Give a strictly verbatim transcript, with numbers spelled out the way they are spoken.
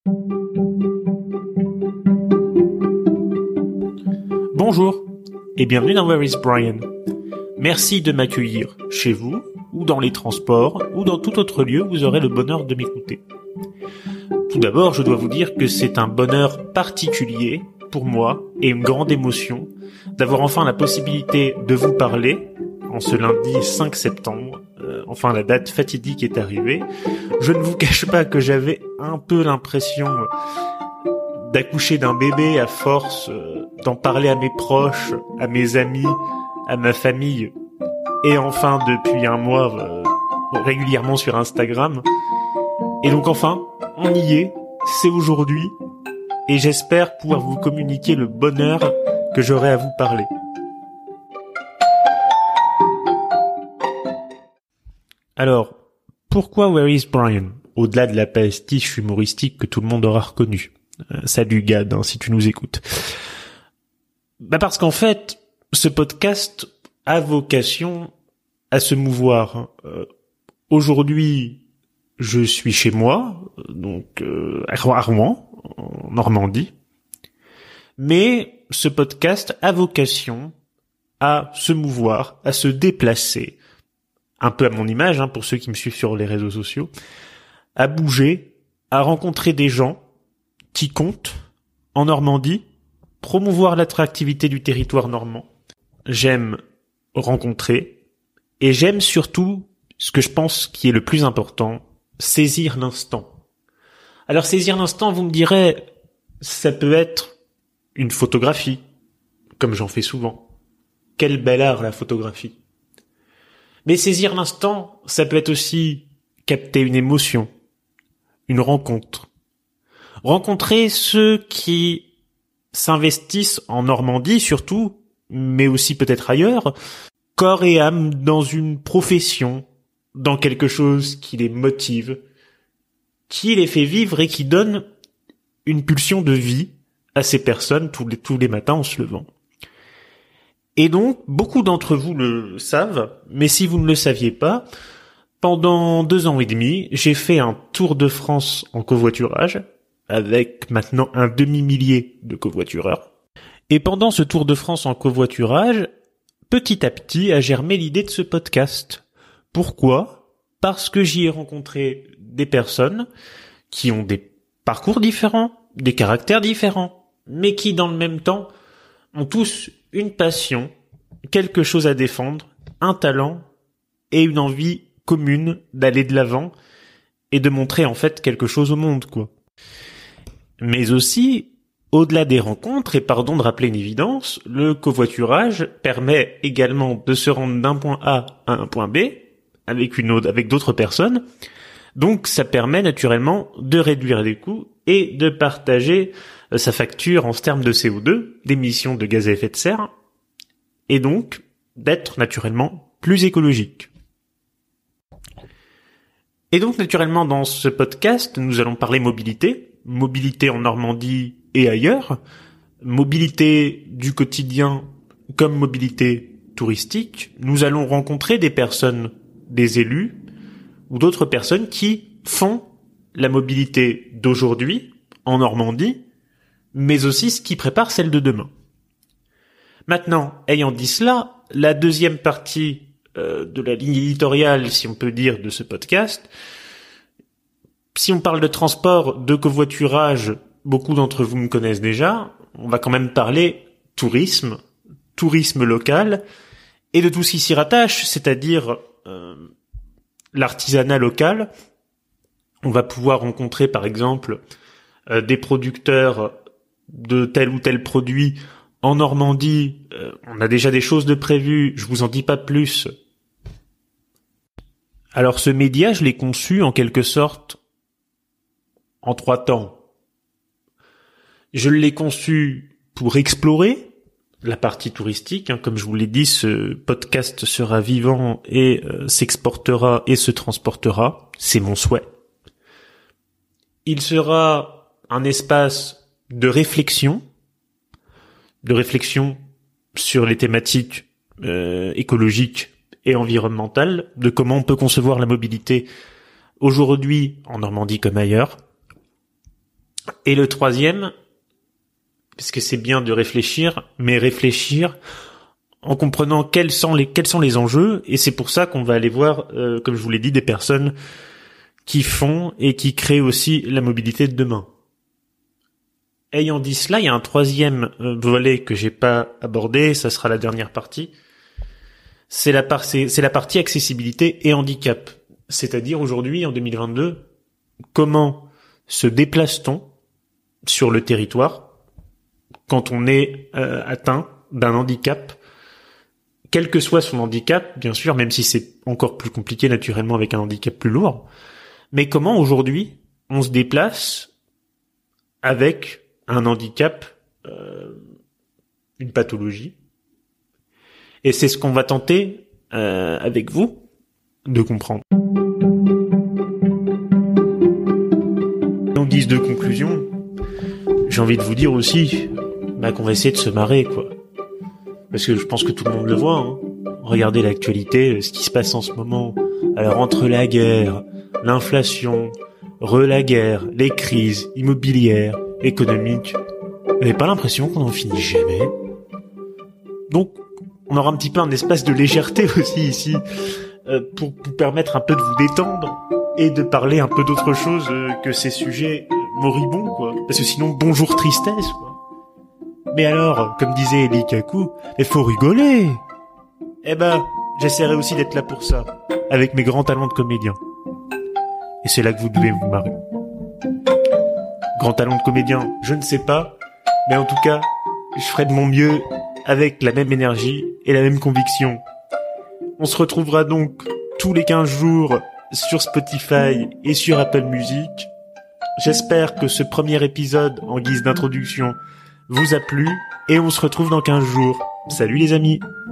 Bonjour et bienvenue dans Where is Brian. Merci de m'accueillir chez vous, ou dans les transports, ou dans tout autre lieu où vous aurez le bonheur de m'écouter. Tout d'abord, je dois vous dire que c'est un bonheur particulier pour moi et une grande émotion d'avoir enfin la possibilité de vous parler en ce lundi cinq septembre. Euh, enfin, la date fatidique est arrivée. Je ne vous cache pas que j'avais un peu l'impression d'accoucher d'un bébé à force euh, d'en parler à mes proches, à mes amis, à ma famille, et enfin depuis un mois euh, régulièrement sur Instagram. Et donc enfin, on y est, c'est aujourd'hui, et j'espère pouvoir vous communiquer le bonheur que j'aurai à vous parler. Alors, pourquoi Where is Brian ? Au-delà de la pastiche humoristique que tout le monde aura reconnu. Euh, salut Gad, hein, si tu nous écoutes. Bah parce qu'en fait, ce podcast a vocation à se mouvoir. Euh, aujourd'hui, je suis chez moi, donc euh, à Rouen, en Normandie. Mais ce podcast a vocation à se mouvoir, à se déplacer, un peu à mon image, hein, pour ceux qui me suivent sur les réseaux sociaux, à bouger, à rencontrer des gens qui comptent en Normandie, promouvoir l'attractivité du territoire normand. J'aime rencontrer, et j'aime surtout, ce que je pense qui est le plus important, saisir l'instant. Alors saisir l'instant, vous me direz, ça peut être une photographie, comme j'en fais souvent. Quel bel art la photographie. Mais saisir l'instant, ça peut être aussi capter une émotion, une rencontre. Rencontrer ceux qui s'investissent en Normandie surtout, mais aussi peut-être ailleurs, corps et âme dans une profession, dans quelque chose qui les motive, qui les fait vivre et qui donne une pulsion de vie à ces personnes tous les, tous les matins en se levant. Et donc, beaucoup d'entre vous le savent, mais si vous ne le saviez pas, pendant deux ans et demi, j'ai fait un tour de France en covoiturage, avec maintenant un demi-millier de covoitureurs. Et pendant ce tour de France en covoiturage, petit à petit a germé l'idée de ce podcast. Pourquoi ? Parce que j'y ai rencontré des personnes qui ont des parcours différents, des caractères différents, mais qui dans le même temps ont tous une passion, quelque chose à défendre, un talent et une envie commune d'aller de l'avant et de montrer en fait quelque chose au monde, quoi. Mais aussi, au-delà des rencontres, et pardon de rappeler une évidence, le covoiturage permet également de se rendre d'un point A à un point B avec une autre, avec d'autres personnes. Donc ça permet naturellement de réduire les coûts et de partager sa facture en termes de C O deux, d'émissions de gaz à effet de serre, et donc d'être naturellement plus écologique. Et donc naturellement dans ce podcast, nous allons parler mobilité, mobilité en Normandie et ailleurs, mobilité du quotidien comme mobilité touristique. Nous allons rencontrer des personnes, des élus ou d'autres personnes qui font la mobilité d'aujourd'hui en Normandie, mais aussi ce qui prépare celle de demain. Maintenant, ayant dit cela, la deuxième partie euh, de la ligne éditoriale, si on peut dire, de ce podcast, si on parle de transport, de covoiturage, beaucoup d'entre vous me connaissent déjà, on va quand même parler tourisme, tourisme local, et de tout ce qui s'y rattache, c'est-à-dire euh, l'artisanat local. On va pouvoir rencontrer par exemple euh, des producteurs de tel ou tel produit en Normandie. Euh, on a déjà des choses de prévues, je vous en dis pas plus. Alors ce média, je l'ai conçu en quelque sorte en trois temps. Je l'ai conçu pour explorer la partie touristique, hein, comme je vous l'ai dit, ce podcast sera vivant et euh, s'exportera et se transportera, c'est mon souhait. Il sera un espace de réflexion, de réflexion sur les thématiques euh, écologiques et environnementales, de comment on peut concevoir la mobilité aujourd'hui en Normandie comme ailleurs. Et le troisième, parce que c'est bien de réfléchir, mais réfléchir en comprenant quels sont les quels sont les enjeux, et c'est pour ça qu'on va aller voir, euh, comme je vous l'ai dit, des personnes qui font et qui créent aussi la mobilité de demain. Ayant dit cela, il y a un troisième euh, volet que j'ai pas abordé, ça sera la dernière partie. C'est la par- c'est, c'est la partie accessibilité et handicap. C'est-à-dire aujourd'hui, en deux mille vingt-deux, comment se déplace-t-on sur le territoire quand on est euh, atteint d'un handicap, quel que soit son handicap, bien sûr, même si c'est encore plus compliqué naturellement avec un handicap plus lourd. Mais comment aujourd'hui on se déplace avec un handicap, euh, une pathologie. Et c'est ce qu'on va tenter euh, avec vous de comprendre. En guise de conclusion, j'ai envie de vous dire aussi bah, qu'on va essayer de se marrer, quoi. Parce que je pense que tout le monde le voit. Hein. Regardez l'actualité, ce qui se passe en ce moment. Alors entre la guerre, l'inflation, re la guerre, les crises immobilières, économiques, vous n'avez pas l'impression qu'on n'en finit jamais? Donc, on aura un petit peu un espace de légèreté aussi ici, euh, pour vous permettre un peu de vous détendre et de parler un peu d'autre chose euh, que ces sujets euh, moribonds, quoi. Parce que sinon, bonjour tristesse, quoi. Mais alors, comme disait Eli Kaku, il faut rigoler. Eh ben, j'essaierai aussi d'être là pour ça, avec mes grands talents de comédien. Et c'est là que vous devez vous marrer. Grand talent de comédien, je ne sais pas, mais en tout cas, je ferai de mon mieux avec la même énergie et la même conviction. On se retrouvera donc tous les quinze jours sur Spotify et sur Apple Music. J'espère que ce premier épisode en guise d'introduction vous a plu et on se retrouve dans quinze jours. Salut les amis!